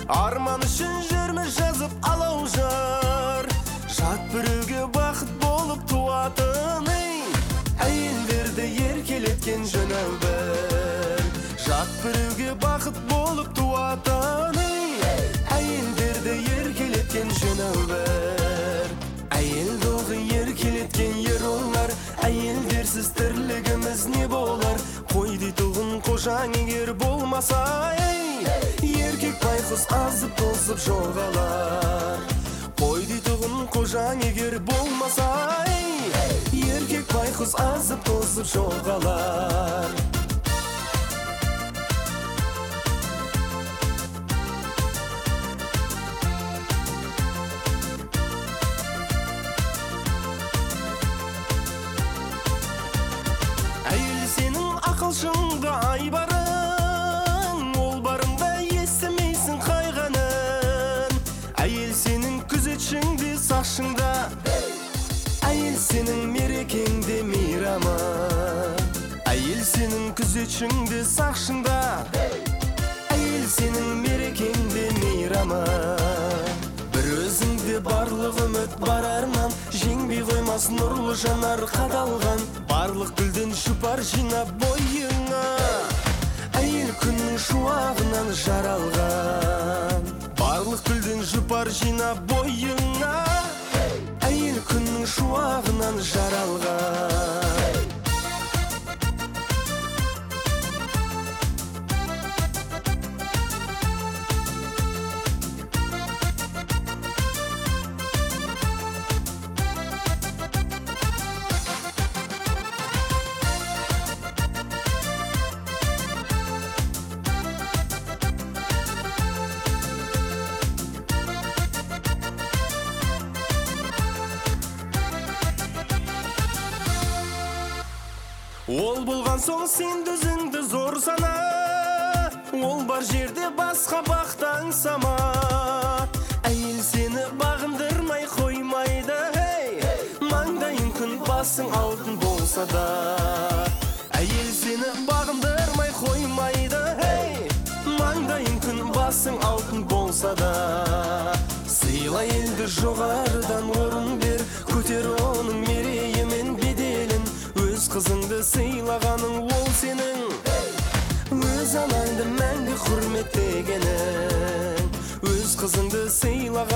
Арман үшін жүрміз жазып алау жар. Жат біреуге бақыт болып туатын, әйелдерді еркелеткен жөнәу бір. Жат біреуге бақыт болып туатын, әйелдерді еркелеткен жөнәу бір. Әйелді оғы еркелеткен ер олар, әйелдерсіз тірлігіміз не болар? Қой дейтұғын қожаң егер болмаса, еркек байқұс азып тозып жоғалар. Қой дейтұғын қожаң егер болмаса, еркек байқұс азып тозып жоғалар. Әйел сенің ақылшыңды айбарың, ол барыңда естімейсің қайғанын. Әйел сенің күзетшіңде сақшыңда, әйел сенің мерекеңде мейрамы. Әйел сенің күзетшіңде сақшыңда, әйел сенің мерекеңде мейрамы. Бір өзіңде барлық үміт бар арман, жеңбей қоймас нұрлы жанар қадалған. Барлық гүлден шұпар жинап бойыңа, әйел күннің шуағынан жаралған. Барлық гүлден жұпар жинап бойыңа, әйел күннің шуағынан жаралған. Ол болған соң сен дүзіңді зор сана, ол бар жерде басқа бақты аңсама. Әйел сені бағындырмай қоймайды, маңдайың күн басың алтын болса да. Әйел сені бағындырмай қоймайды, маңдайың күн басың алтын болса да. Сыйла елді жоғарыдан орын бер, көтер оның мерейі мен беделін. Өз қызыңды сыйлағаның ол сенің, өз анаңды мәңгі құрметтегенің. Өз қызыңды сыйлағаның